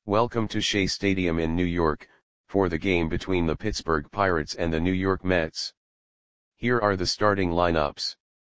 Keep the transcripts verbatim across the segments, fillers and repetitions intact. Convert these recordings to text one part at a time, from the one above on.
Welcome to Shea Stadium in New York, for the game between the Pittsburgh Pirates and the New York Mets. Here are the starting lineups.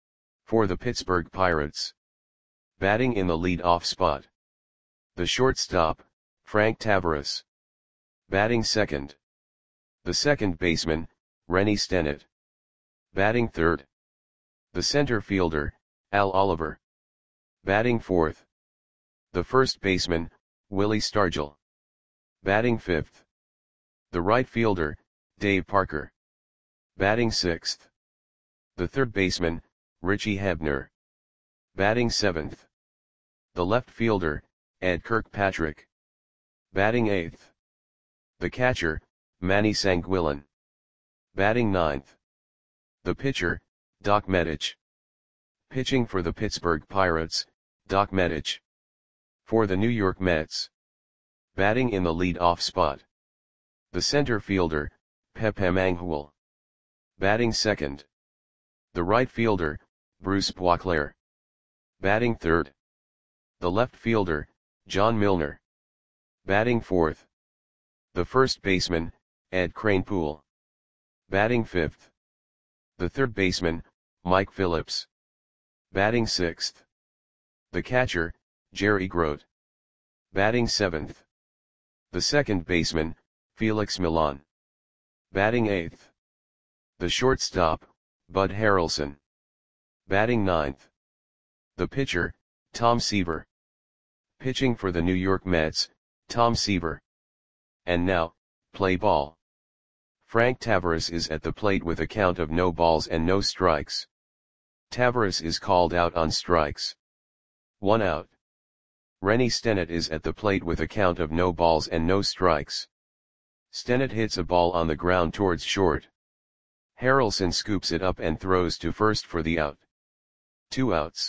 For the Pittsburgh Pirates. Batting in the lead-off spot. The shortstop, Frank Taveras. Batting second. The second baseman, Rennie Stennett. Batting third. The center fielder, Al Oliver. Batting fourth. The first baseman, Willie Stargell. Batting fifth. The right fielder, Dave Parker. Batting sixth. The third baseman, Richie Hebner. Batting seventh. The left fielder, Ed Kirkpatrick. Batting eighth. The catcher, Manny Sanguillen. Batting ninth. The pitcher, Doc Medich. Pitching for the Pittsburgh Pirates, Doc Medich. For the New York Mets. Batting in the lead-off spot. The center fielder, Pepe Mangual. Batting second. The right fielder, Bruce Boisclair. Batting third. The left fielder, John Milner. Batting fourth. The first baseman, Ed Kranepool. Batting fifth. The third baseman, Mike Phillips. Batting sixth. The catcher, Jerry Grote. Batting seventh. The second baseman, Felix Millan. Batting eighth. The shortstop, Bud Harrelson. Batting ninth. The pitcher, Tom Seaver. Pitching for the New York Mets, Tom Seaver. And now, play ball. Frank Taveras is at the plate with a count of no balls and no strikes. Taveras is called out on strikes. One out. Rennie Stennett is at the plate with a count of no balls and no strikes. Stennett hits a ball on the ground towards short. Harrelson scoops it up and throws to first for the out. Two outs.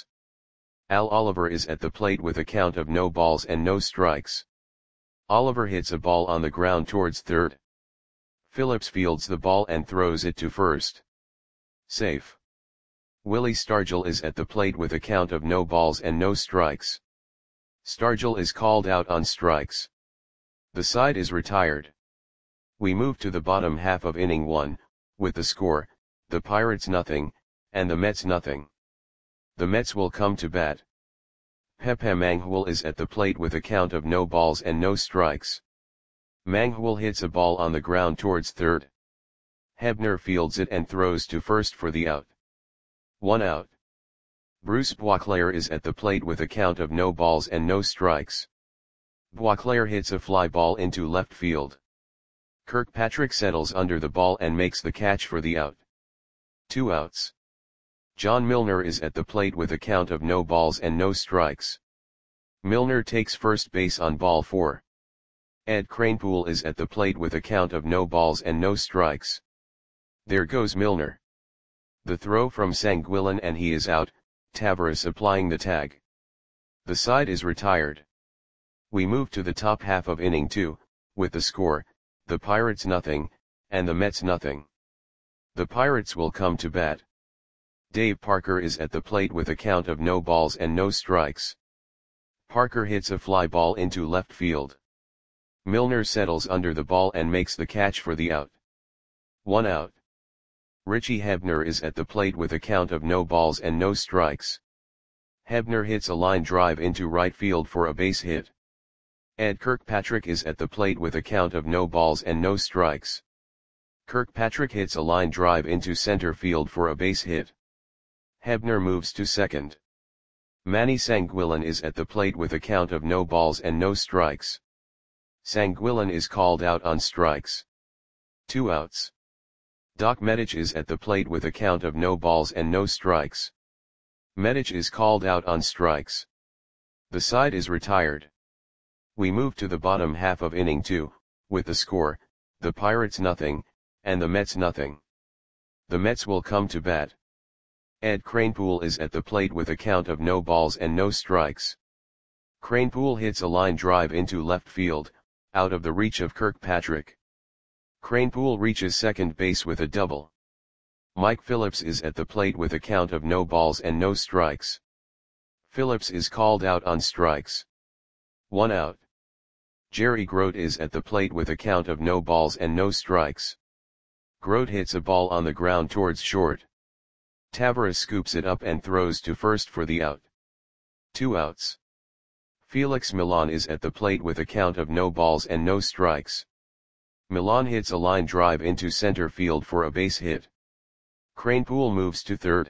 Al Oliver is at the plate with a count of no balls and no strikes. Oliver hits a ball on the ground towards third. Phillips fields the ball and throws it to first. Safe. Willie Stargell is at the plate with a count of no balls and no strikes. Stargell is called out on strikes. The side is retired. We move to the bottom half of inning one, with the score, the Pirates nothing, and the Mets nothing. The Mets will come to bat. Pepe Mangual is at the plate with a count of no balls and no strikes. Mangual hits a ball on the ground towards third. Hebner fields it and throws to first for the out. One out. Bruce Boisclair is at the plate with a count of no balls and no strikes. Boisclair hits a fly ball into left field. Kirkpatrick settles under the ball and makes the catch for the out. Two outs. John Milner is at the plate with a count of no balls and no strikes. Milner takes first base on ball four. Ed Kranepool is at the plate with a count of no balls and no strikes. There goes Milner. The throw from Sanguillen and he is out, Taveras applying the tag. The side is retired. We move to the top half of inning two, with the score, the Pirates nothing, and the Mets nothing. The Pirates will come to bat. Dave Parker is at the plate with a count of no balls and no strikes. Parker hits a fly ball into left field. Milner settles under the ball and makes the catch for the out. One out. Richie Hebner is at the plate with a count of no balls and no strikes. Hebner hits a line drive into right field for a base hit. Ed Kirkpatrick is at the plate with a count of no balls and no strikes. Kirkpatrick hits a line drive into center field for a base hit. Hebner moves to second. Manny Sanguillen is at the plate with a count of no balls and no strikes. Sanguillen is called out on strikes. Two outs. Doc Medich is at the plate with a count of no balls and no strikes. Medich is called out on strikes. The side is retired. We move to the bottom half of inning two, with the score, the Pirates nothing, and the Mets nothing. The Mets will come to bat. Ed Kranepool is at the plate with a count of no balls and no strikes. Kranepool hits a line drive into left field, out of the reach of Kirkpatrick. Kranepool reaches second base with a double. Mike Phillips is at the plate with a count of no balls and no strikes. Phillips is called out on strikes. One out. Jerry Grote is at the plate with a count of no balls and no strikes. Grote hits a ball on the ground towards short. Taveras scoops it up and throws to first for the out. Two outs. Felix Millan is at the plate with a count of no balls and no strikes. Millan hits a line drive into center field for a base hit. Kranepool moves to third.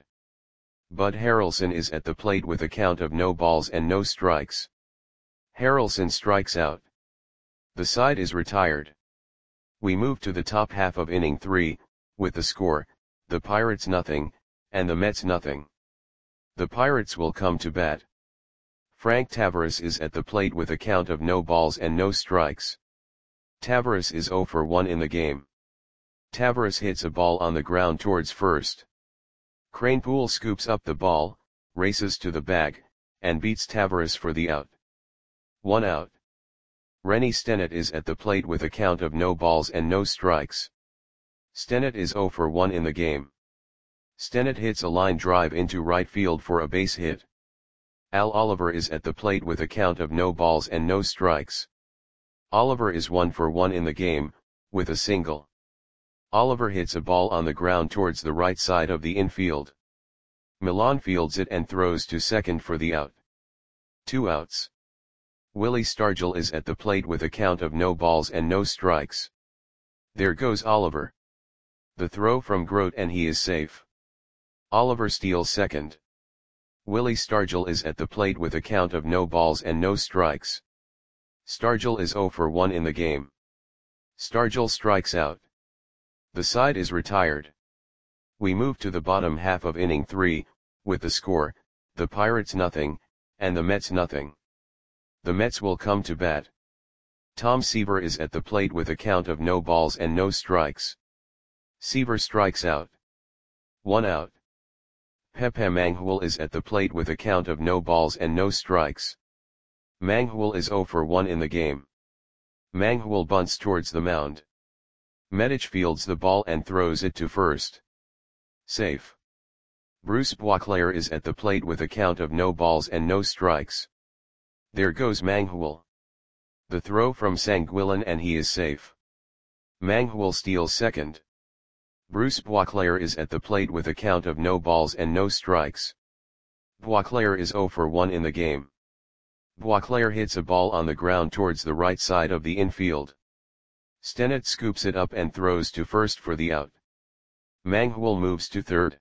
Bud Harrelson is at the plate with a count of no balls and no strikes. Harrelson strikes out. The side is retired. We move to the top half of inning three, with the score, the Pirates nothing, and the Mets nothing. The Pirates will come to bat. Frank Taveras is at the plate with a count of no balls and no strikes. Taveras is zero for one in the game. Taveras hits a ball on the ground towards first. Kranepool scoops up the ball, races to the bag, and beats Taveras for the out. One out. Rennie Stennett is at the plate with a count of no balls and no strikes. Stennett is zero for one in the game. Stennett hits a line drive into right field for a base hit. Al Oliver is at the plate with a count of no balls and no strikes. Oliver is one for one in the game, with a single. Oliver hits a ball on the ground towards the right side of the infield. Millan fields it and throws to second for the out. Two outs. Willie Stargell is at the plate with a count of no balls and no strikes. There goes Oliver. The throw from Grote and he is safe. Oliver steals second. Willie Stargell is at the plate with a count of no balls and no strikes. Stargell is zero for one in the game. Stargell strikes out. The side is retired. We move to the bottom half of inning three, with the score, the Pirates nothing, and the Mets nothing. The Mets will come to bat. Tom Seaver is at the plate with a count of no balls and no strikes. Seaver strikes out. One out. Pepe Manghul is at the plate with a count of no balls and no strikes. Manghul is zero for one in the game. Manghul bunts towards the mound. Medich fields the ball and throws it to first. Safe. Bruce Boisclair is at the plate with a count of no balls and no strikes. There goes Manghul. The throw from Sanguillen and he is safe. Manghul steals second. Bruce Boisclair is at the plate with a count of no balls and no strikes. Boisclair is zero for one in the game. Boisclair hits a ball on the ground towards the right side of the infield. Stennett scoops it up and throws to first for the out. Manghul moves to third.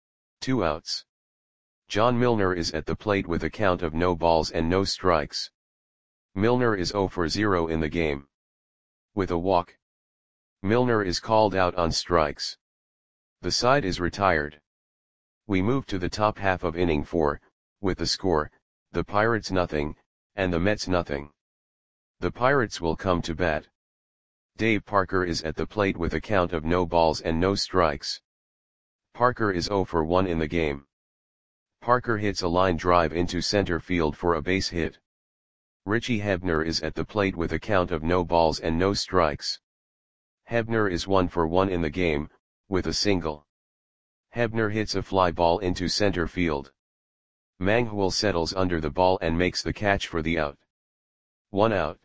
Two outs. John Milner is at the plate with a count of no balls and no strikes. Milner is zero for zero in the game. With a walk. Milner is called out on strikes. The side is retired. We move to the top half of inning four, with the score, the Pirates nothing, and the Mets nothing. The Pirates will come to bat. Dave Parker is at the plate with a count of no balls and no strikes. Parker is zero for one in the game. Parker hits a line drive into center field for a base hit. Richie Hebner is at the plate with a count of no balls and no strikes. Hebner is one for one in the game, with a single. Hebner hits a fly ball into center field. Manghul settles under the ball and makes the catch for the out. One out.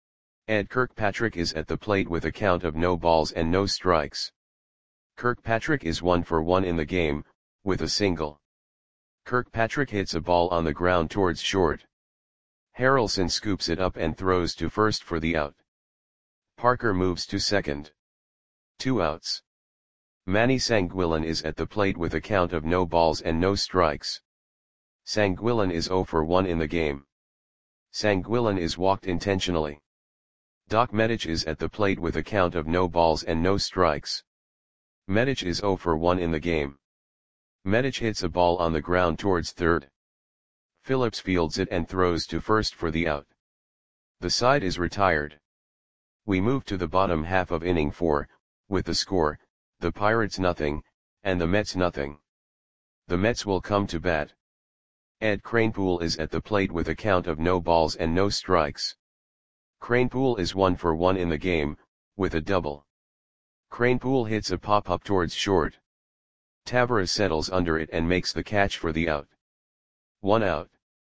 Ed Kirkpatrick is at the plate with a count of no balls and no strikes. Kirkpatrick is one for one in the game, with a single. Kirkpatrick hits a ball on the ground towards short. Harrelson scoops it up and throws to first for the out. Parker moves to second. Two outs. Manny Sanguillen is at the plate with a count of no balls and no strikes. Sanguillen is zero for one in the game. Sanguillen is walked intentionally. Doc Medich is at the plate with a count of no balls and no strikes. Medich is zero for one in the game. Medich hits a ball on the ground towards third. Phillips fields it and throws to first for the out. The side is retired. We move to the bottom half of inning four, with the score, the Pirates nothing, and the Mets nothing. The Mets will come to bat. Ed Kranepool is at the plate with a count of no balls and no strikes. Kranepool is one for one in the game, with a double. Kranepool hits a pop-up towards short. Taveras settles under it and makes the catch for the out. One out.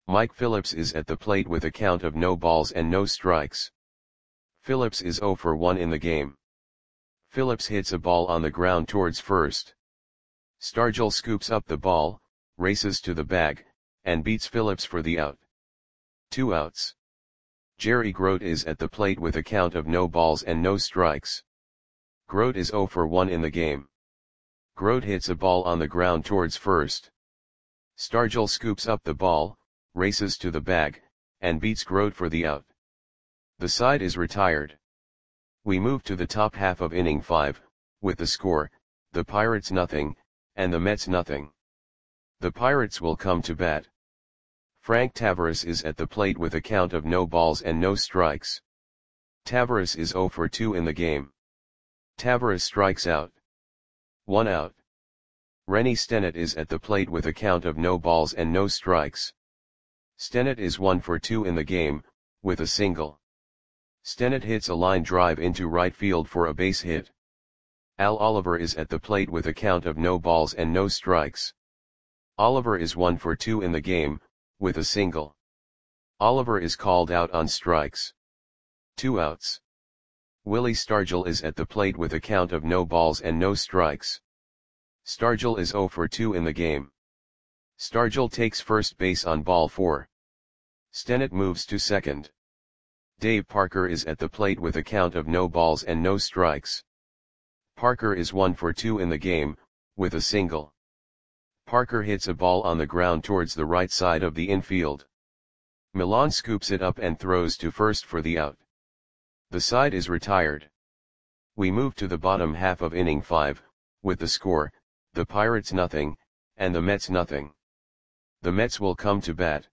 Mike Phillips is at the plate with a count of no balls and no strikes. Phillips is zero for one in the game. Phillips hits a ball on the ground towards first. Stargell scoops up the ball, races to the bag, and beats Phillips for the out. Two outs. Jerry Grote is at the plate with a count of no balls and no strikes. Grote is zero for one in the game. Grote hits a ball on the ground towards first. Stargell scoops up the ball, races to the bag, and beats Grote for the out. The side is retired. We move to the top half of inning five, with the score, the Pirates nothing, and the Mets nothing. The Pirates will come to bat. Frank Taveras is at the plate with a count of no balls and no strikes. Taveras is zero for two in the game. Taveras strikes out. One out. Rennie Stennett is at the plate with a count of no balls and no strikes. Stennett is one for two in the game, with a single. Stennett hits a line drive into right field for a base hit. Al Oliver is at the plate with a count of no balls and no strikes. Oliver is one for two in the game, with a single. Oliver is called out on strikes. Two outs. Willie Stargell is at the plate with a count of no balls and no strikes. Stargell is zero for two in the game. Stargell takes first base on ball four. Stennett moves to second. Dave Parker is at the plate with a count of no balls and no strikes. Parker is one for two in the game, with a single. Parker hits a ball on the ground towards the right side of the infield. Milan scoops it up and throws to first for the out. The side is retired. We move to the bottom half of inning five, with the score, the Pirates nothing, and the Mets nothing. The Mets will come to bat.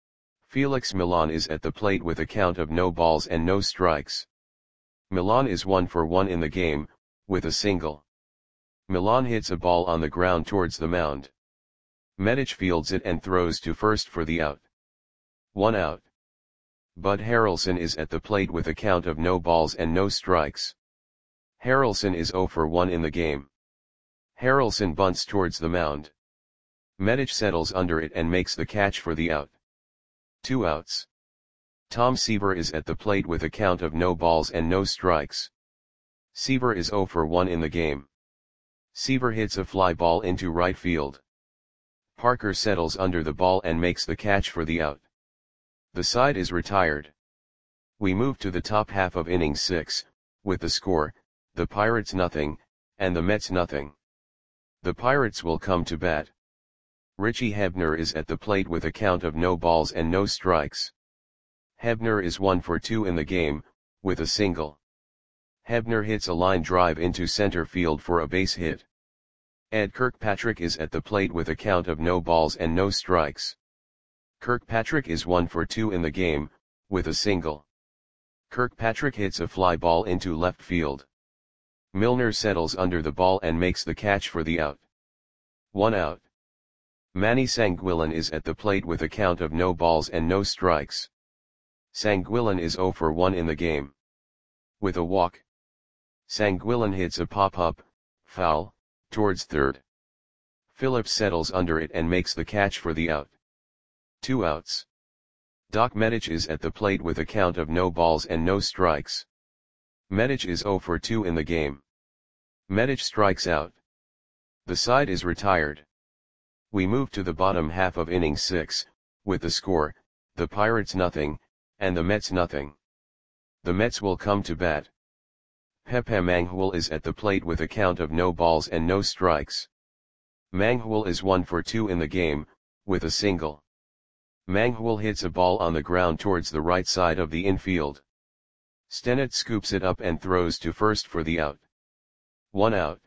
Felix Milan is at the plate with a count of no balls and no strikes. Milan is one for one in the game, with a single. Milan hits a ball on the ground towards the mound. Medich fields it and throws to first for the out. One out. Bud Harrelson is at the plate with a count of no balls and no strikes. Harrelson is zero for one in the game. Harrelson bunts towards the mound. Medich settles under it and makes the catch for the out. Two outs. Tom Seaver is at the plate with a count of no balls and no strikes. Seaver is zero for one in the game. Seaver hits a fly ball into right field. Parker settles under the ball and makes the catch for the out. The side is retired. We move to the top half of inning six, with the score, the Pirates nothing, and the Mets nothing. The Pirates will come to bat. Richie Hebner is at the plate with a count of no balls and no strikes. Hebner is one for two in the game, with a single. Hebner hits a line drive into center field for a base hit. Ed Kirkpatrick is at the plate with a count of no balls and no strikes. Kirkpatrick is one for two in the game, with a single. Kirkpatrick hits a fly ball into left field. Milner settles under the ball and makes the catch for the out. One out. Manny Sanguillen is at the plate with a count of no balls and no strikes. Sanguillen is zero for one in the game. With a walk. Sanguillen hits a pop-up, foul, towards third. Phillips settles under it and makes the catch for the out. Two outs. Doc Medich is at the plate with a count of no balls and no strikes. Medich is zero for two in the game. Medich strikes out. The side is retired. We move to the bottom half of inning six, with the score, the Pirates nothing, and the Mets nothing. The Mets will come to bat. Pepe Manghul is at the plate with a count of no balls and no strikes. Manghul is one for two in the game, with a single. Manghul hits a ball on the ground towards the right side of the infield. Stennett scoops it up and throws to first for the out. One out.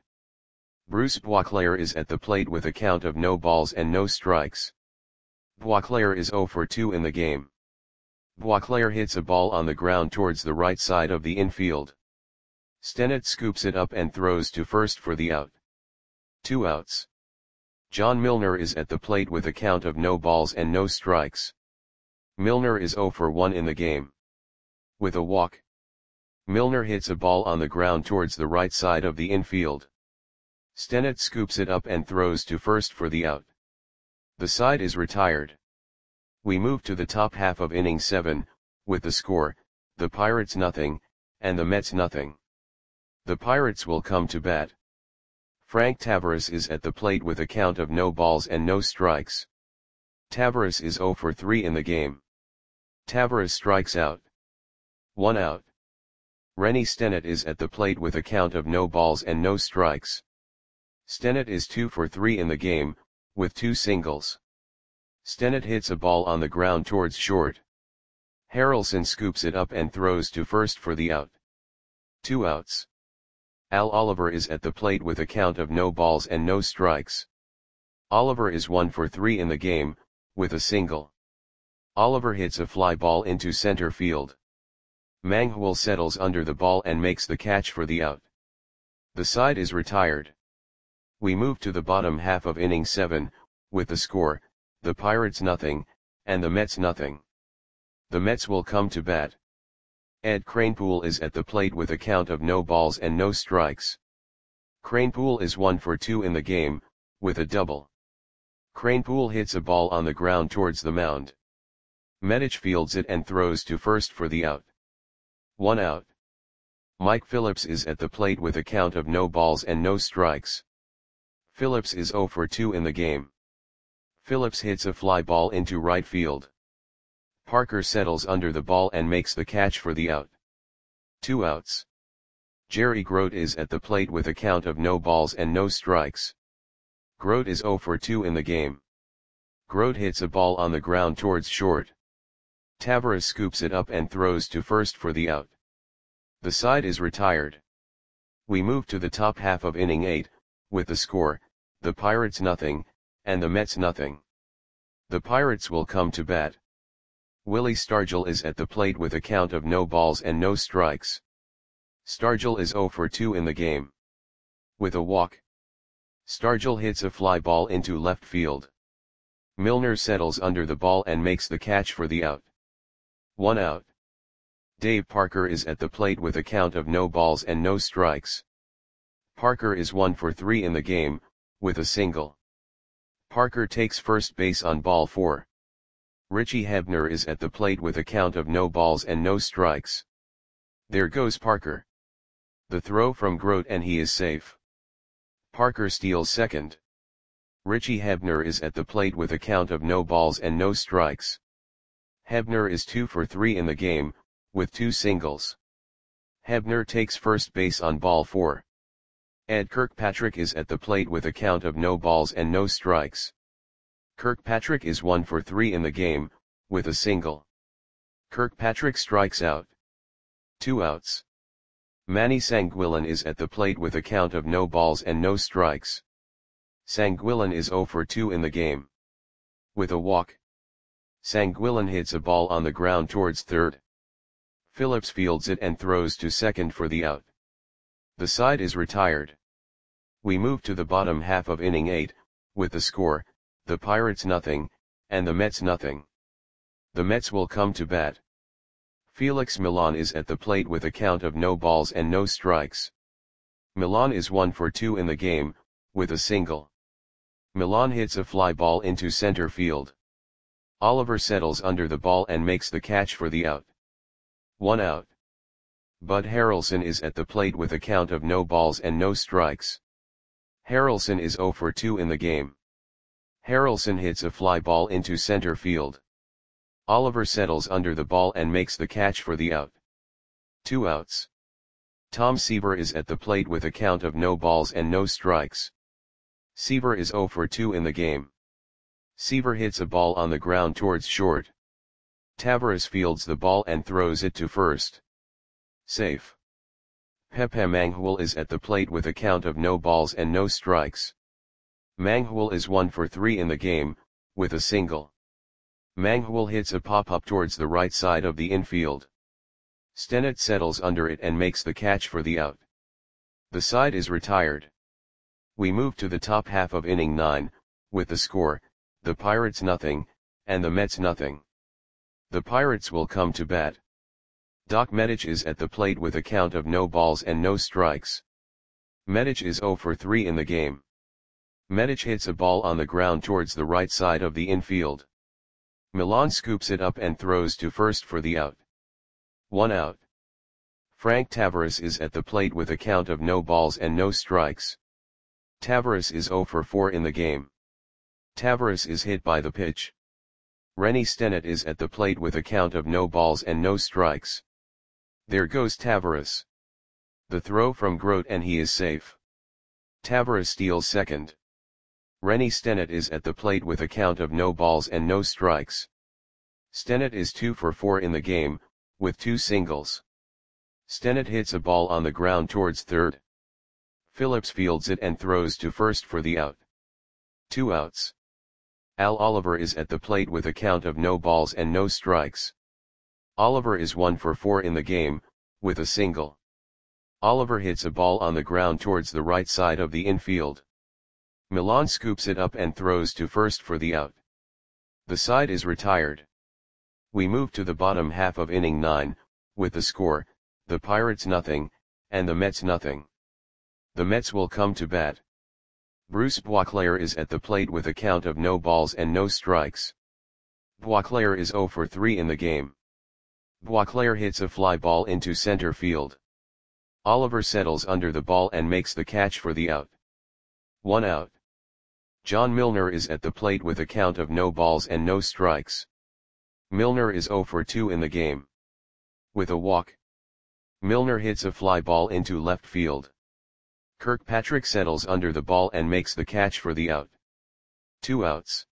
Bruce Boisclair is at the plate with a count of no balls and no strikes. Boisclair is zero for two in the game. Boisclair hits a ball on the ground towards the right side of the infield. Stennett scoops it up and throws to first for the out. Two outs. John Milner is at the plate with a count of no balls and no strikes. Milner is zero for one in the game. With a walk. Milner hits a ball on the ground towards the right side of the infield. Stennett scoops it up and throws to first for the out. The side is retired. We move to the top half of inning seven, with the score, the Pirates nothing, and the Mets nothing. The Pirates will come to bat. Frank Taveras is at the plate with a count of no balls and no strikes. Taveras is zero for three in the game. Taveras strikes out. One out. Rennie Stennett is at the plate with a count of no balls and no strikes. Stennett is two for three in the game, with two singles. Stennett hits a ball on the ground towards short. Harrelson scoops it up and throws to first for the out. Two outs. Al Oliver is at the plate with a count of no balls and no strikes. Oliver is one for three in the game, with a single. Oliver hits a fly ball into center field. Manghwal settles under the ball and makes the catch for the out. The side is retired. We move to the bottom half of inning seven, with the score, the Pirates nothing, and the Mets nothing. The Mets will come to bat. Ed Kranepool is at the plate with a count of no balls and no strikes. Kranepool is one for two in the game, with a double. Kranepool hits a ball on the ground towards the mound. Medich fields it and throws to first for the out. One out. Mike Phillips is at the plate with a count of no balls and no strikes. Phillips is zero for two in the game. Phillips hits a fly ball into right field. Parker settles under the ball and makes the catch for the out. Two outs. Jerry Grote is at the plate with a count of no balls and no strikes. Grote is zero for two in the game. Grote hits a ball on the ground towards short. Taveras scoops it up and throws to first for the out. The side is retired. We move to the top half of inning eight, with the score, the Pirates nothing, and the Mets nothing. The Pirates will come to bat. Willie Stargell is at the plate with a count of no balls and no strikes. Stargell is zero for two in the game. With a walk. Stargell hits a fly ball into left field. Milner settles under the ball and makes the catch for the out. One out. Dave Parker is at the plate with a count of no balls and no strikes. Parker is one for three in the game, with a single. Parker takes first base on ball four. Richie Hebner is at the plate with a count of no balls and no strikes. There goes Parker. The throw from Grote and he is safe. Parker steals second. Richie Hebner is at the plate with a count of no balls and no strikes. Hebner is two for three in the game, with two singles. Hebner takes first base on ball four. Ed Kirkpatrick is at the plate with a count of no balls and no strikes. Kirkpatrick is one for three in the game, with a single. Kirkpatrick strikes out. Two outs. Manny Sanguillen is at the plate with a count of no balls and no strikes. Sanguillen is zero for two in the game. With a walk. Sanguillen hits a ball on the ground towards third. Phillips fields it and throws to second for the out. The side is retired. We move to the bottom half of inning eight, with the score, the Pirates nothing, and the Mets nothing. The Mets will come to bat. Felix Millan is at the plate with a count of no balls and no strikes. Millan is one for two in the game, with a single. Millan hits a fly ball into center field. Oliver settles under the ball and makes the catch for the out. One out. Bud Harrelson is at the plate with a count of no balls and no strikes. Harrelson is zero for two in the game. Harrelson hits a fly ball into center field. Oliver settles under the ball and makes the catch for the out. Two outs. Tom Seaver is at the plate with a count of no balls and no strikes. Seaver is zero for two in the game. Seaver hits a ball on the ground towards short. Taveras fields the ball and throws it to first. Safe. Pepe Manghwal is at the plate with a count of no balls and no strikes. Manghwal is one for three in the game, with a single. Manghwal hits a pop-up towards the right side of the infield. Stennett settles under it and makes the catch for the out. The side is retired. We move to the top half of inning nine, with the score, the Pirates nothing, and the Mets nothing. The Pirates will come to bat. Doc Medich is at the plate with a count of no balls and no strikes. Medich is zero for three in the game. Medich hits a ball on the ground towards the right side of the infield. Milan scoops it up and throws to first for the out. One out. Frank Tavares is at the plate with a count of no balls and no strikes. Tavares is zero for four in the game. Tavares is hit by the pitch. Rennie Stennett is at the plate with a count of no balls and no strikes. There goes Tavares. The throw from Grote and he is safe. Tavares steals second. Rennie Stennett is at the plate with a count of no balls and no strikes. Stennett is two for four in the game, with two singles. Stennett hits a ball on the ground towards third. Phillips fields it and throws to first for the out. Two outs. Al Oliver is at the plate with a count of no balls and no strikes. Oliver is one for four in the game, with a single. Oliver hits a ball on the ground towards the right side of the infield. Milan scoops it up and throws to first for the out. The side is retired. We move to the bottom half of inning nine, with the score, the Pirates nothing, and the Mets nothing. The Mets will come to bat. Bruce Boisclair is at the plate with a count of no balls and no strikes. Boisclair is zero for three in the game. Boisclair hits a fly ball into center field. Oliver settles under the ball and makes the catch for the out. One out. John Milner is at the plate with a count of no balls and no strikes. Milner is zero for two in the game. With a walk. Milner hits a fly ball into left field. Kirkpatrick settles under the ball and makes the catch for the out. Two outs.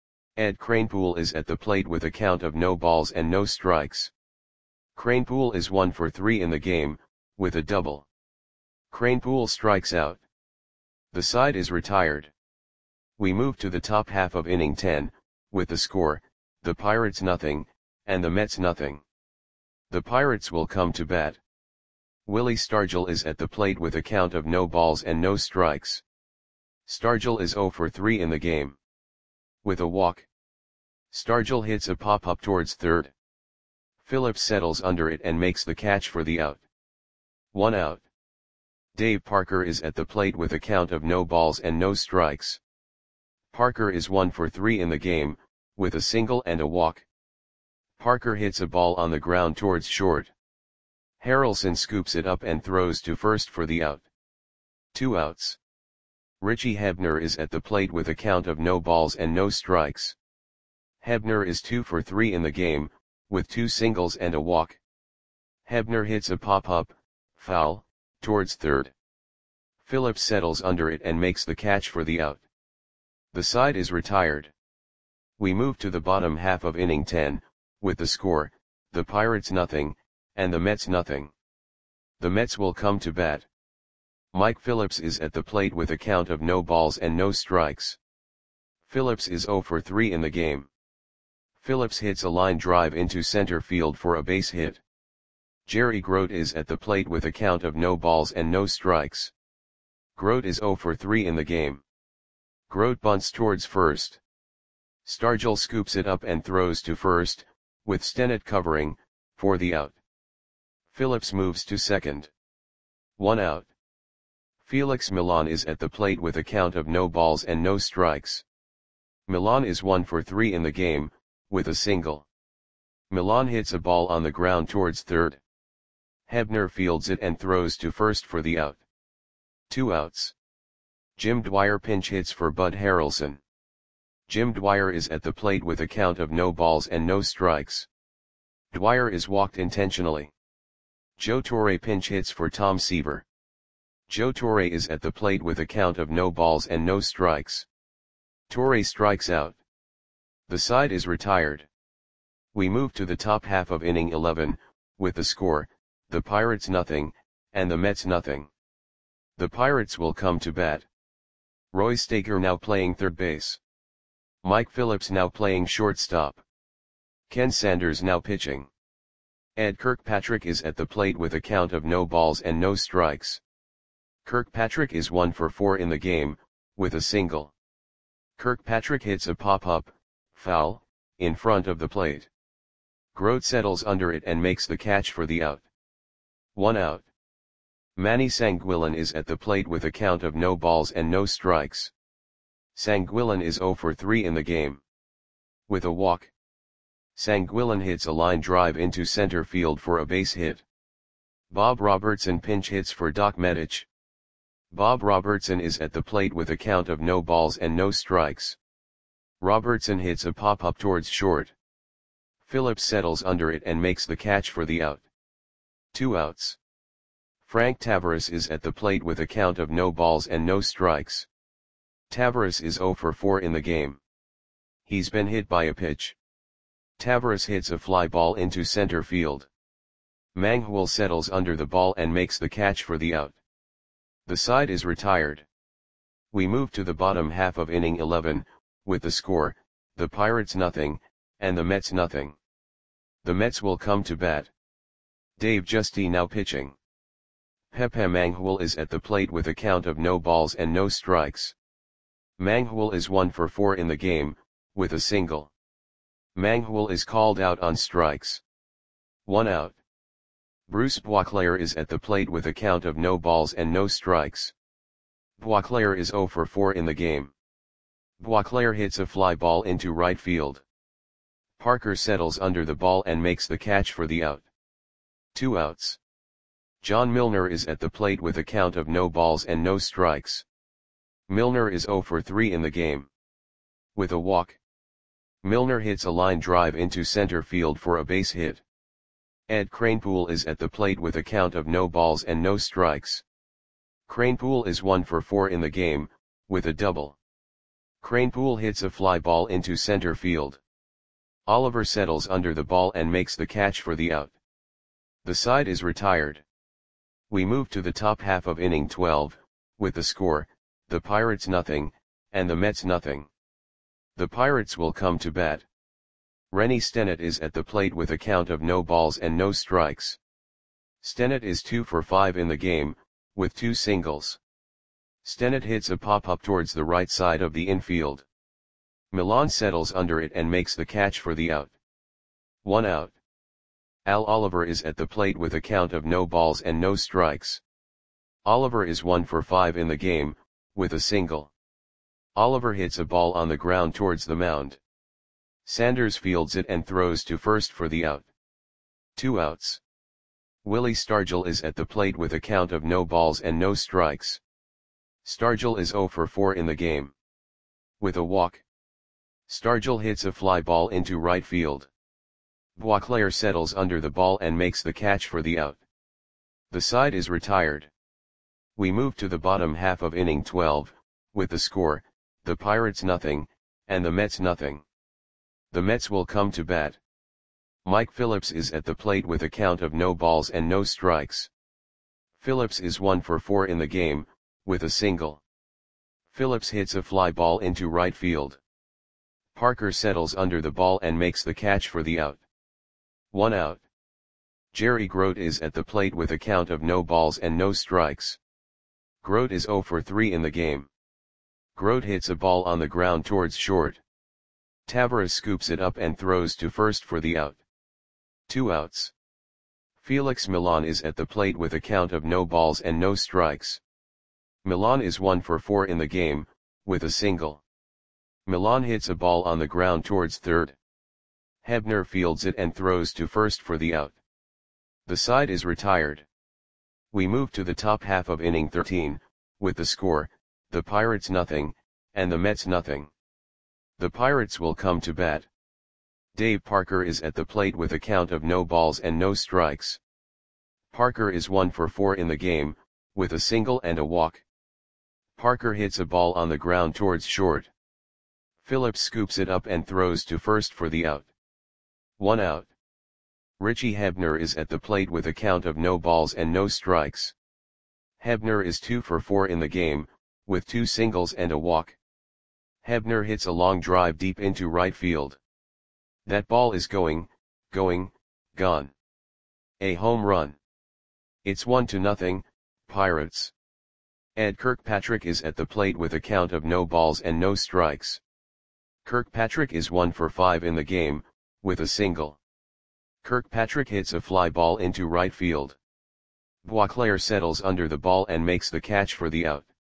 Ed Kranepool is at the plate with a count of no balls and no strikes. Kranepool is one for three in the game, with a double. Kranepool strikes out. The side is retired. We move to the top half of inning ten, with the score, the Pirates nothing, and the Mets nothing. The Pirates will come to bat. Willie Stargell is at the plate with a count of no balls and no strikes. Stargell is zero for three in the game. With a walk. Stargell hits a pop-up towards third. Phillips settles under it and makes the catch for the out. One out. Dave Parker is at the plate with a count of no balls and no strikes. Parker is one for three in the game, with a single and a walk. Parker hits a ball on the ground towards short. Harrelson scoops it up and throws to first for the out. Two outs. Richie Hebner is at the plate with a count of no balls and no strikes. Hebner is two for three in the game, with two singles and a walk. Hebner hits a pop-up, foul, towards third. Phillips settles under it and makes the catch for the out. The side is retired. We move to the bottom half of inning ten, with the score, the Pirates nothing, and the Mets nothing. The Mets will come to bat. Mike Phillips is at the plate with a count of no balls and no strikes. Phillips is zero for three in the game. Phillips hits a line drive into center field for a base hit. Jerry Grote is at the plate with a count of no balls and no strikes. Grote is zero for three in the game. Grote bunts towards first. Stargell scoops it up and throws to first, with Stennett covering, for the out. Phillips moves to second. One out. Felix Milan is at the plate with a count of no balls and no strikes. Milan is one for three in the game, with a single. Milan hits a ball on the ground towards third. Hebner fields it and throws to first for the out. Two outs. Jim Dwyer pinch hits for Bud Harrelson. Jim Dwyer is at the plate with a count of no balls and no strikes. Dwyer is walked intentionally. Joe Torre pinch hits for Tom Seaver. Joe Torre is at the plate with a count of no balls and no strikes. Torre strikes out. The side is retired. We move to the top half of inning eleven, with the score, the Pirates nothing, and the Mets nothing. The Pirates will come to bat. Roy Staker now playing third base. Mike Phillips now playing shortstop. Ken Sanders now pitching. Ed Kirkpatrick is at the plate with a count of no balls and no strikes. Kirkpatrick is one for four in the game, with a single. Kirkpatrick hits a pop-up, foul, in front of the plate. Grote settles under it and makes the catch for the out. One out. Manny Sanguillen is at the plate with a count of no balls and no strikes. Sanguillen is zero for three in the game. With a walk. Sanguillén hits a line drive into center field for a base hit. Bob Robertson pinch hits for Doc Medich. Bob Robertson is at the plate with a count of no balls and no strikes. Robertson hits a pop-up towards short. Phillips settles under it and makes the catch for the out. Two outs. Frank Taveras is at the plate with a count of no balls and no strikes. Taveras is zero for four in the game. He's been hit by a pitch. Taveras hits a fly ball into center field. Manghul settles under the ball and makes the catch for the out. The side is retired. We move to the bottom half of inning eleven, with the score, the Pirates nothing, and the Mets nothing. The Mets will come to bat. Dave Juste now pitching. Pepe Manghul is at the plate with a count of no balls and no strikes. Manghul is one for four in the game, with a single. Manghul is called out on strikes. One out. Bruce Boisclair is at the plate with a count of no balls and no strikes. Boisclair is zero for four in the game. Boisclair hits a fly ball into right field. Parker settles under the ball and makes the catch for the out. Two outs. John Milner is at the plate with a count of no balls and no strikes. Milner is zero for three in the game. With a walk. Milner hits a line drive into center field for a base hit. Ed Kranepool is at the plate with a count of no balls and no strikes. Kranepool is one for four in the game, with a double. Kranepool hits a fly ball into center field. Oliver settles under the ball and makes the catch for the out. The side is retired. We move to the top half of inning twelve, with the score, the Pirates nothing, and the Mets nothing. The Pirates will come to bat. Rennie Stennett is at the plate with a count of no balls and no strikes. Stennett is two for five in the game, with two singles. Stennett hits a pop-up towards the right side of the infield. Milan settles under it and makes the catch for the out. One out. Al Oliver is at the plate with a count of no balls and no strikes. Oliver is one for five in the game, with a single. Oliver hits a ball on the ground towards the mound. Sanders fields it and throws to first for the out. Two outs. Willie Stargell is at the plate with a count of no balls and no strikes. Stargell is zero for four in the game. With a walk. Stargell hits a fly ball into right field. Boisclair settles under the ball and makes the catch for the out. The side is retired. We move to the bottom half of inning twelve, with the score, the Pirates nothing, and the Mets nothing. The Mets will come to bat. Mike Phillips is at the plate with a count of no balls and no strikes. Phillips is one for four in the game, with a single. Phillips hits a fly ball into right field. Parker settles under the ball and makes the catch for the out. One out. Jerry Grote is at the plate with a count of no balls and no strikes. Grote is zero for three in the game. Grote hits a ball on the ground towards short. Taveras scoops it up and throws to first for the out. Two outs. Felix Milan is at the plate with a count of no balls and no strikes. Milan is one for four in the game, with a single. Milan hits a ball on the ground towards third. Hebner fields it and throws to first for the out. The side is retired. We move to the top half of inning thirteen, with the score, the Pirates nothing, and the Mets nothing. The Pirates will come to bat. Dave Parker is at the plate with a count of no balls and no strikes. Parker is one for four in the game, with a single and a walk. Parker hits a ball on the ground towards short. Phillips scoops it up and throws to first for the out. One out. Richie Hebner is at the plate with a count of no balls and no strikes. Hebner is two for four in the game, with two singles and a walk. Hebner hits a long drive deep into right field. That ball is going, going, gone. A home run. It's one to nothing, Pirates. Ed Kirkpatrick is at the plate with a count of no balls and no strikes. Kirkpatrick is one for five in the game, with a single. Kirkpatrick hits a fly ball into right field. Boisclair settles under the ball and makes the catch for the out.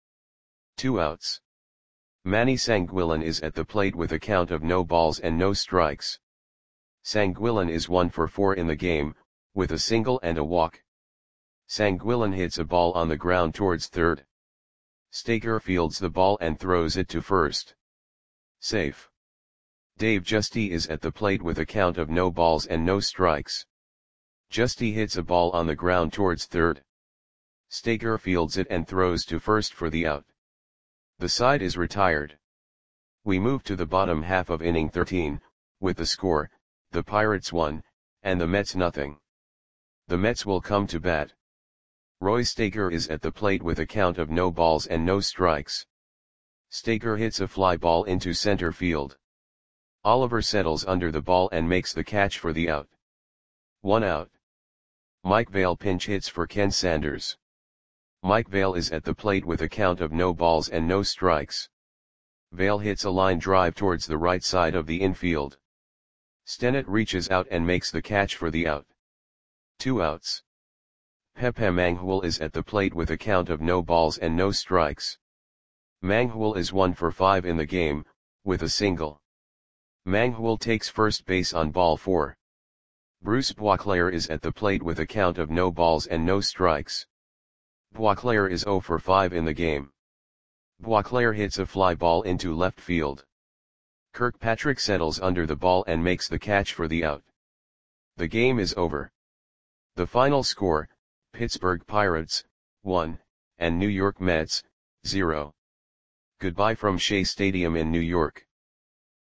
Two outs. Manny Sanguillén is at the plate with a count of no balls and no strikes. Sanguillen is one for four in the game, with a single and a walk. Sanguillen hits a ball on the ground towards third. Staker fields the ball and throws it to first. Safe. Dave Justy is at the plate with a count of no balls and no strikes. Justy hits a ball on the ground towards third. Staker fields it and throws to first for the out. The side is retired. We move to the bottom half of inning thirteen, with the score, the Pirates one, and the Mets nothing. The Mets will come to bat. Roy Staker is at the plate with a count of no balls and no strikes. Staker hits a fly ball into center field. Oliver settles under the ball and makes the catch for the out. One out. Mike Vail pinch hits for Ken Sanders. Mike Vail is at the plate with a count of no balls and no strikes. Vail hits a line drive towards the right side of the infield. Stennett reaches out and makes the catch for the out. Two outs. Pepe Manghul is at the plate with a count of no balls and no strikes. Manghul is one for five in the game, with a single. Manghul takes first base on ball four. Bruce Boisclair is at the plate with a count of no balls and no strikes. Boisclair is zero for five in the game. Boisclair hits a fly ball into left field. Kirkpatrick settles under the ball and makes the catch for the out. The game is over. The final score, Pittsburgh Pirates, one, and New York Mets, zero. Goodbye from Shea Stadium in New York.